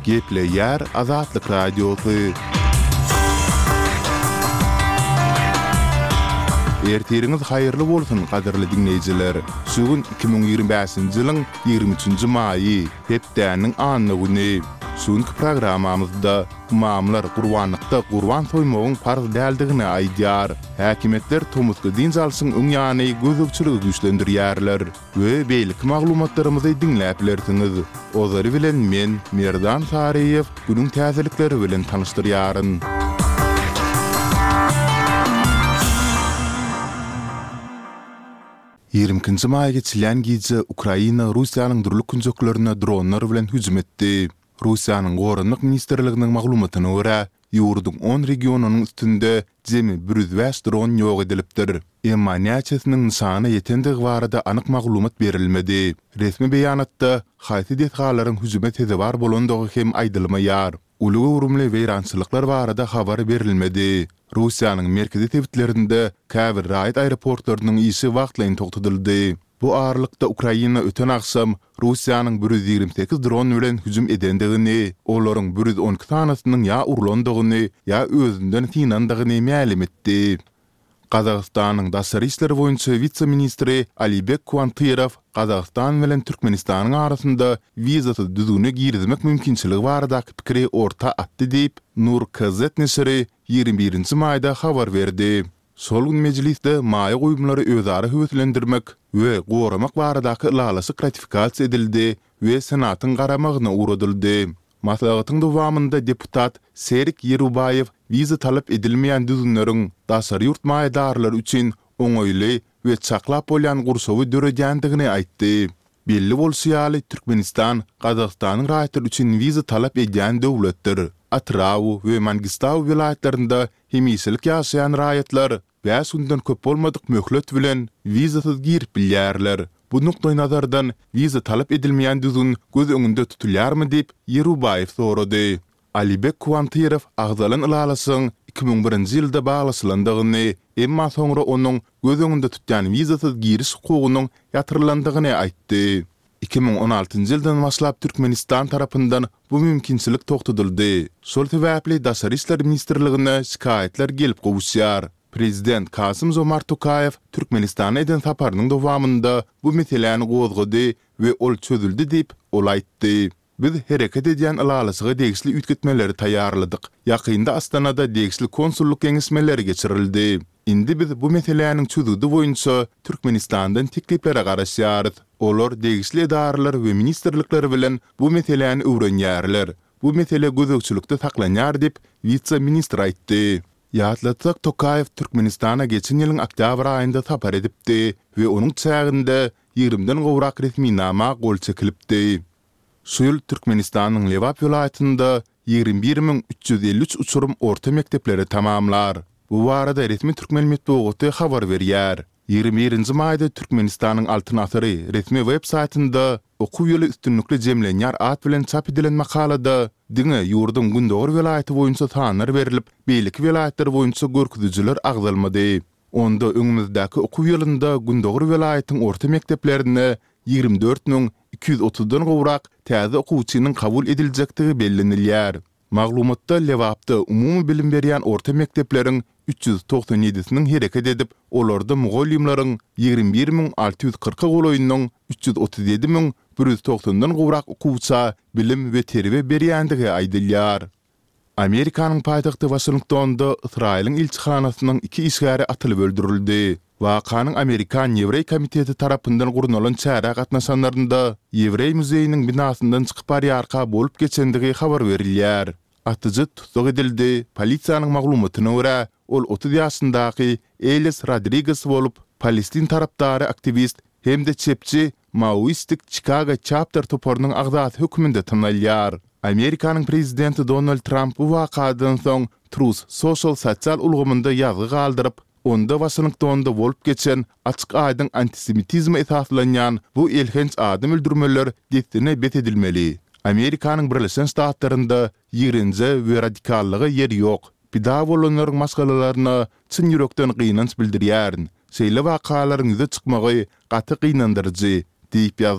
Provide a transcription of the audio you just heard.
Gepleyer Azatlyk Radiosu. Erteriňiz haýyrly bolsun, gaderli dinleýijiler. Şugun 2025-nji ýylyň 23-nji maýy, hepdäniň anyny güni. Şuňky programmamyzda mamlar gurbanlykda gurban soýmagyň farz däldigini aýdýar. Häkimetler tomusky din jalsyň öňýany gözükçüligi güýçlendirýärler we beýlik maglumatlarymyzy dinläp bilersiňiz. Ozary bilen men Merdan Sariýew günüň täzelikleri bilen tanyşdyrýaryn. 20-nji maýa geçilen gije Ukraina Russiýanyň durluk künjeklerine dronlar bilen hüjüm etdi. Russiýanyň Gorunlyk ministrliginiň maglumatyna görä, ýurdun 10 regionunyň üstünde jemi 105 dron ýok edilipdir. Emma näçesiniň nişany ýetendigi barada anyk maglumat berilmedi. Resmi beýanatda haýsy detgallaryň hüjüme tezewar bolandygy hem aýdylmaýar. Uly urumly weýrançylyklar barada habar berilmedi. Russiýanyň merkezi tewitlerinde käbir raýat aeroportlarynyň işi wagtlaýyn togtadyldy. Bu aralykda Ukraina öten aksam Russiýanyň 128 dron bilen hüjüm edendigini, olaryň 112 tanasynyň ýa urulandygyny, ýa özünden tinandygyny ma'lum etdi. Qazaqstanyň daşary işler boýunça vitse-ministri Alibek Kuantyrow Qazaqstan bilen Türkmenistanyň arasynda wizaty düzüne girmek mümkinçiligi barada pikiri orta atdy diýip Nur Kazet nesiri 21-nji maýda habar berdi. Şol meclisde maýa goýumlary özara höwetlendirmek we goramak baradaky ýalasy ratifikasiýa edildi we senatyň garamagyna uradyldy. Maslahatyň dowamında deputat Serik Yerubayew wiza talap edilmeýän düzünleriň daşary ýurt maýdarlary üçin oňoýly we çaklap bolýan gursowy döredýändigini aýtdy. Belli bolsaýaly Türkmenistan Qazaqstanyň raýatlary üçin wiza talap edýän döwletdir. Atraw we Mangistaw vilayetlerinde hemisilik ýaşaýan raýatlar 5 günden köp bolmadyk möhlet bilen wizasyz girip bilýärler. Bu nukta nazardan wiza talap edilmeýän düzün göz öňünde tutulýarmy diýip Yerubayew sorady. Alibek Kuantyrow agzalan ylalasyň 2001-nji ýylda baglaslandygyny, emma soňra onuň göz öňünde tutýan wizasyz giriş hukugynyň ýatyrlandygyny aýtdy. 2016-njy ýyldan başlap Türkmenistan tarapyndan bu mümkinçilik togtadyldy. Şol sebäpli Daşary işler ministrligine şikaýetler gelip gowuşýar. Prezident Kasym-Jomart Tokayew Türkmenistana eden saparynyň dowamında bu meseleni gozgady we ol çözüldi diýip ol aýtdy. Biz hereket edýän ýalasy degişli üýtgetmeleri taýýarladyk. Ýakynda Astanada degişli konsulluk geňişmeleri geçirildi. Indi biz bu meseleniň çözüldigi boýunça Türkmenistandan teklipleri garaşýarys. Olar degişli edaralar we ministrlikler bilen bu meseleni öwrenýärler. Bu mesele gözükçülükde saklanýar diýip vitse-ministr aýtdy. Ýatlatsak Tokayew Türkmenistana geçen ýylyň oktyabr aýynda sapar edipdi we onuň çäginde 20-den gowrak resmi nama gol çekilipdi. Şu ýyl Türkmenistanyň Lewap vilayatynda 21353 uçurum orta mekteplere tamamlar. Bu barada resmi Türkmen medeniýeti habar berýär. 21-nji maýda Türkmenistanyň Altyn Asyry resmi web saytynda okuw ýyly üstünlikli jemlenýär at bilen çap edilen makalada diňe ýurdun Gündoğur vilayaty boýunça tanlar berilip, beýlik vilayatlar boýunça görkezüjiler agzalmady. Onda öňümüzdäki okuw ýylynda Gündoğur vilayatynyň orta mekteplerine 24.230-dan gowrak täze okuwçynyň kabul ediljekdigi bellenilýär. Maglumatda Lewapda umumy bilim berýän orta mektepleriň 397-siniň hereket edip, olarda mugallimlaryň 21.640 goloýunyň 337.190-dan gowrak okuwça bilim we terbiýe berýändigi aýdylýar. Amerikanyň paýtagty Washingtonda Israýlyň ilçihanasynyň 2 işgäri atylyp öldürildi. Wakanyň Amerikan Ýewrey komiteti tarapyndan gurunalan çäre gatnaşanlarynda Ýewrey muzeýiniň binasyndan çykyp barýarka bolup geçendigi habar berilýär. Atyjy tutuk edildi. Polisiýanyň maglumatyna görä, ol 30 ýaşyndaky Elias Rodriguez bolup, Palestin tarapdary aktivist hemde çepçi Maoistik Chicago chapter toparynyň agzat hökmünde tanalýar. Amerikanyň prezidenti Donald Trump bu wakadan soň Truth Social sosial ulgamynda ýazgy galdyryp, onda Washingtonda bolup geçen açyk aýdyn antisemitizme esaslanýan bu elhenç adam öldürmeler diýdine bet edilmeli. Amerikanyň Birleşen Ştatlarynda ýerinje we radikallygy ýeri ýok. Pida bolanlaryň maskalalaryna çyn ýürekden gynanç bildirýärin. Şeýle wakalaryň ýüze çykmagy gaty gynandyrjy diýip